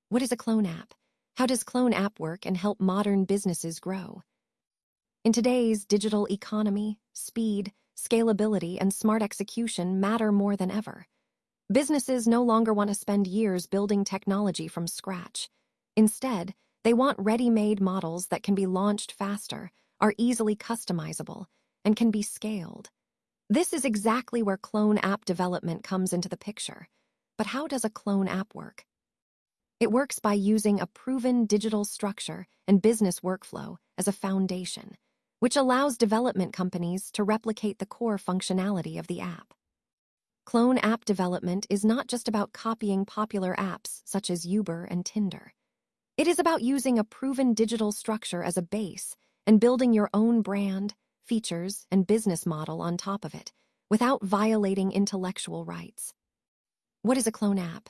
What is a clone app? How does clone app work and help modern businesses grow? In today's digital economy, speed, scalability, and smart execution matter more than ever. Businesses no longer want to spend years building technology from scratch. Instead, they want ready-made models that can be launched faster, are easily customizable, and can be scaled. This is exactly where clone app development comes into the picture. But how does a clone app work? It works by using a proven digital structure and business workflow as a foundation, which allows development companies to replicate the core functionality of the app. Clone app development is not just about copying popular apps such as Uber and Tinder. It is about using a proven digital structure as a base and building your own brand, features, and business model on top of it, without violating intellectual rights. What is a clone app?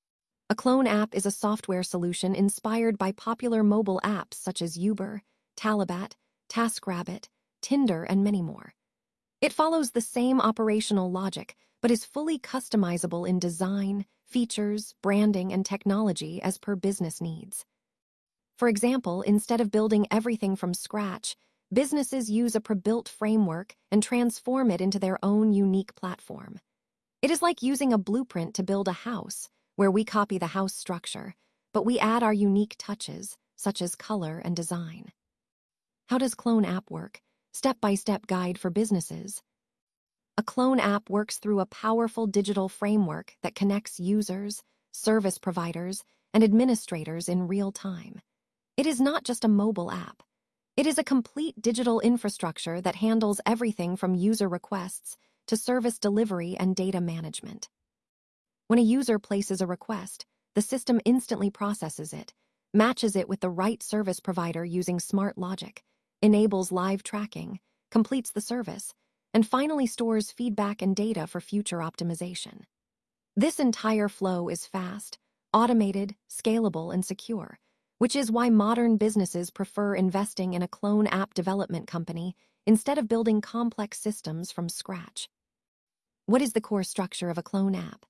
A clone app is a software solution inspired by popular mobile apps such as Uber, Talabat, TaskRabbit, Tinder, and many more. It follows the same operational logic, but is fully customizable in design, features, branding, and technology as per business needs. For example, instead of building everything from scratch, businesses use a pre-built framework and transform it into their own unique platform. It is like using a blueprint to build a house, where we copy the house structure, but we add our unique touches, such as color and design. How does Clone App work? Step-by-step guide for businesses. A clone app works through a powerful digital framework that connects users, service providers, and administrators in real time. It is not just a mobile app. It is a complete digital infrastructure that handles everything from user requests to service delivery and data management. When a user places a request, the system instantly processes it, matches it with the right service provider using smart logic, enables live tracking, completes the service, and finally stores feedback and data for future optimization. This entire flow is fast, automated, scalable, and secure, which is why modern businesses prefer investing in a clone app development company instead of building complex systems from scratch. What is the core structure of a clone app?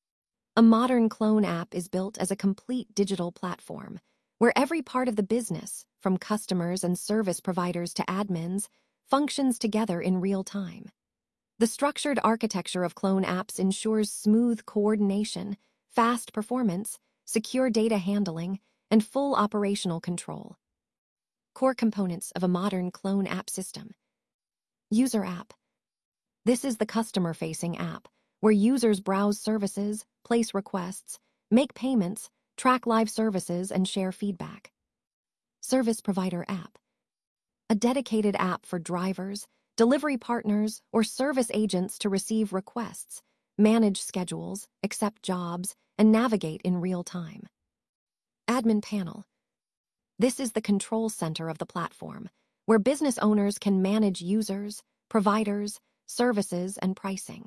A modern clone app is built as a complete digital platform, where every part of the business, from customers and service providers to admins, functions together in real time. The structured architecture of clone apps ensures smooth coordination, fast performance, secure data handling, and full operational control. Core components of a modern clone app system. User app. This is the customer-facing app, where users browse services, place requests, make payments, track live services, and share feedback. Service provider app. A dedicated app for drivers, delivery partners, or service agents to receive requests, manage schedules, accept jobs, and navigate in real time. Admin panel. This is the control center of the platform, where business owners can manage users, providers, services, and pricing.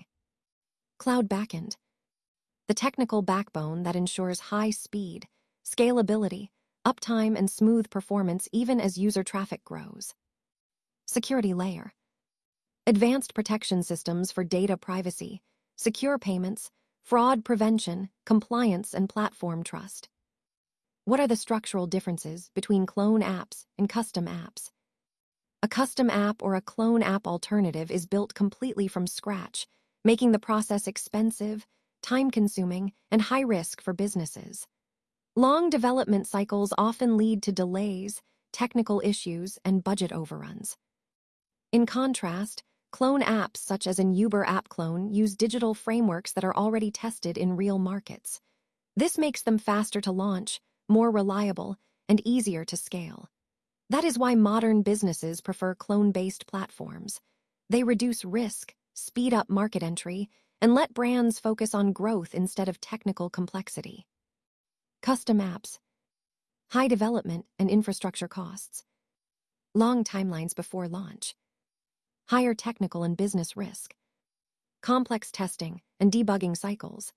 Cloud backend. The technical backbone that ensures high speed, scalability, uptime, and smooth performance even as user traffic grows. Security layer. Advanced protection systems for data privacy, secure payments, fraud prevention, compliance, and platform trust. What are the structural differences between clone apps and custom apps? A custom app or a clone app alternative is built completely from scratch, making the process expensive, time-consuming, and high-risk for businesses. Long development cycles often lead to delays, technical issues, and budget overruns. In contrast, clone apps such as an Uber app clone use digital frameworks that are already tested in real markets. This makes them faster to launch, more reliable, and easier to scale. That is why modern businesses prefer clone-based platforms. They reduce risk, speed up market entry, and let brands focus on growth instead of technical complexity. Custom apps. High development and infrastructure costs. Long timelines before launch. Higher technical and business risk. Complex testing and debugging cycles.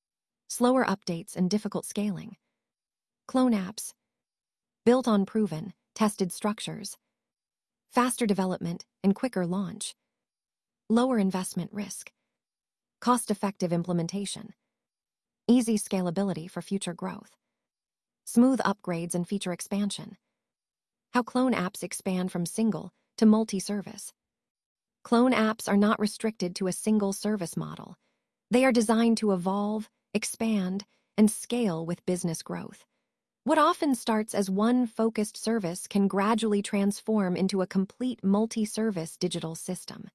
Slower updates and difficult scaling. Clone apps. Built on proven, tested structures. Faster development and quicker launch. Lower investment risk. Cost-effective implementation. Easy scalability for future growth. smooth upgrades, and feature expansion. How clone apps expand from single to multi-service. Clone apps are not restricted to a single service model. They are designed to evolve, expand, and scale with business growth. What often starts as one focused service can gradually transform into a complete multi-service digital system.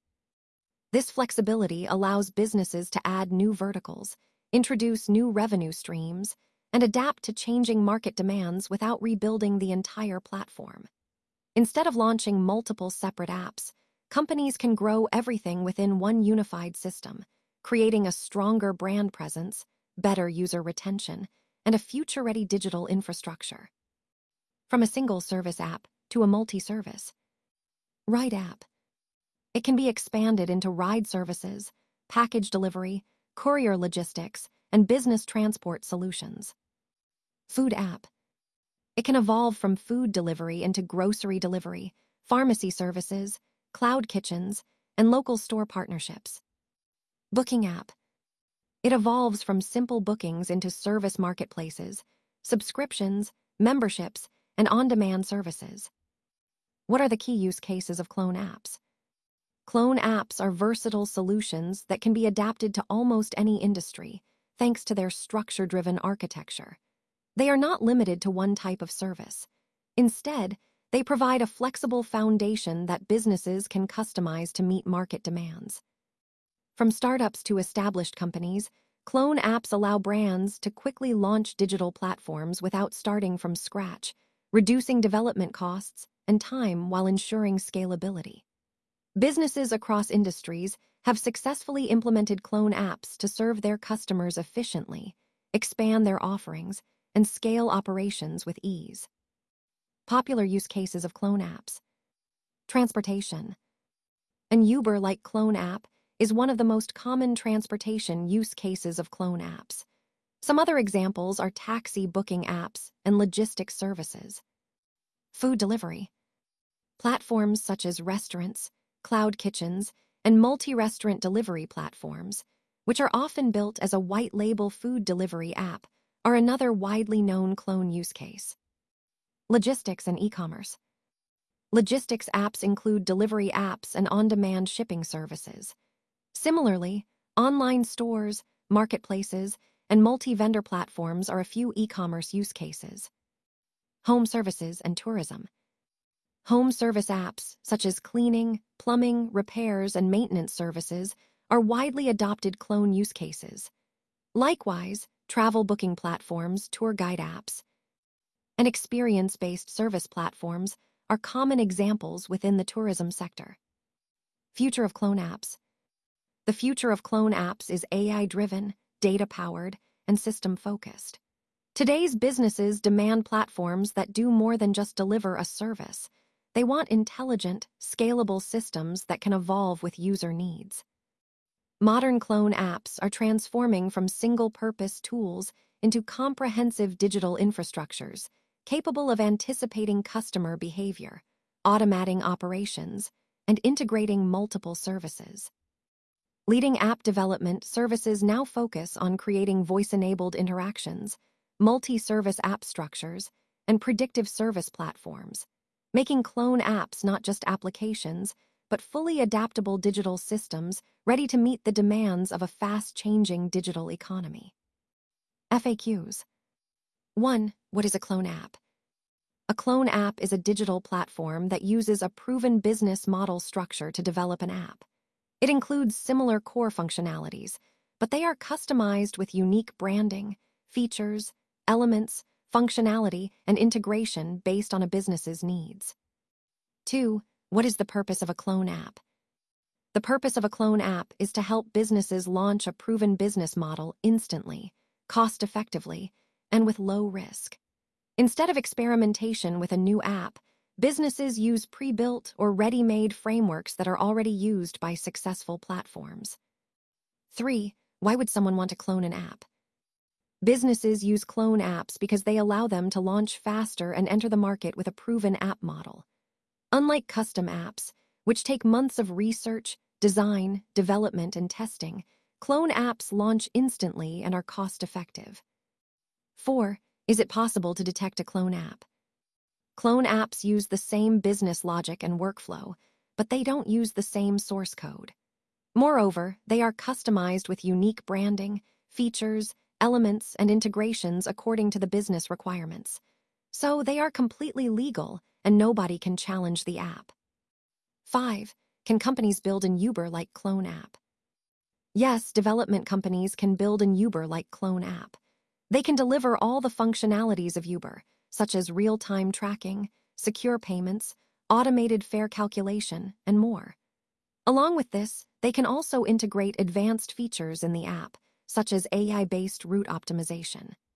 This flexibility allows businesses to add new verticals, introduce new revenue streams, and adapt to changing market demands without rebuilding the entire platform. Instead of launching multiple separate apps, companies can grow everything within one unified system, creating a stronger brand presence, better user retention, and a future-ready digital infrastructure. From a single service app to a multi-service. Ride app. It can be expanded into ride services, package delivery, courier logistics, and business transport solutions. Food app. It can evolve from food delivery into grocery delivery, pharmacy services, cloud kitchens, and local store partnerships. Booking app. It evolves from simple bookings into service marketplaces, subscriptions, memberships, and on-demand services. What are the key use cases of clone apps? Clone apps are versatile solutions that can be adapted to almost any industry, thanks to their structure-driven architecture. They are not limited to one type of service. Instead, they provide a flexible foundation that businesses can customize to meet market demands. From startups to established companies, clone apps allow brands to quickly launch digital platforms without starting from scratch, reducing development costs and time while ensuring scalability. Businesses across industries have successfully implemented clone apps to serve their customers efficiently, expand their offerings, and scale operations with ease. Popular use cases of clone apps. Transportation. An Uber-like clone app is one of the most common transportation use cases of clone apps. Some other examples are taxi booking apps and logistics services. Food delivery. Platforms such as restaurants, cloud kitchens, and multi-restaurant delivery platforms, which are often built as a white-label food delivery app, are another widely known clone use case. Logistics and e-commerce. Logistics apps include delivery apps and on-demand shipping services. Similarly, online stores, marketplaces, and multi-vendor platforms are a few e-commerce use cases. Home services and tourism. Home service apps, such as cleaning, plumbing, repairs, and maintenance services, are widely adopted clone use cases. Likewise, travel booking platforms, tour guide apps, and experience-based service platforms are common examples within the tourism sector. Future of clone apps. The future of clone apps is AI-driven, data-powered, and system-focused. Today's businesses demand platforms that do more than just deliver a service. They want intelligent, scalable systems that can evolve with user needs. Modern clone apps are transforming from single-purpose tools into comprehensive digital infrastructures, capable of anticipating customer behavior, automating operations, and integrating multiple services. Leading app development services now focus on creating voice-enabled interactions, multi-service app structures, and predictive service platforms, making clone apps not just applications, but fully adaptable digital systems ready to meet the demands of a fast-changing digital economy. FAQs. 1. What is a clone app? A clone app is a digital platform that uses a proven business model structure to develop an app. It includes similar core functionalities, but they are customized with unique branding, features, elements, functionality, and integration based on a business's needs. 2. What is the purpose of a clone app? The purpose of a clone app is to help businesses launch a proven business model instantly, cost-effectively, and with low risk. Instead of experimentation with a new app, businesses use pre-built or ready-made frameworks that are already used by successful platforms. 3. Why would someone want to clone an app? Businesses use clone apps because they allow them to launch faster and enter the market with a proven app model. Unlike custom apps, which take months of research, design, development, and testing, clone apps launch instantly and are cost-effective. 4. Is it possible to detect a clone app? Clone apps use the same business logic and workflow, but they don't use the same source code. Moreover, they are customized with unique branding, features, elements, and integrations according to the business requirements. So they are completely legal and nobody can challenge the app. 5. Can companies build an Uber-like clone app? Yes, development companies can build an Uber-like clone app. They can deliver all the functionalities of Uber, such as real-time tracking, secure payments, automated fare calculation, and more. Along with this, they can also integrate advanced features in the app, such as AI-based route optimization.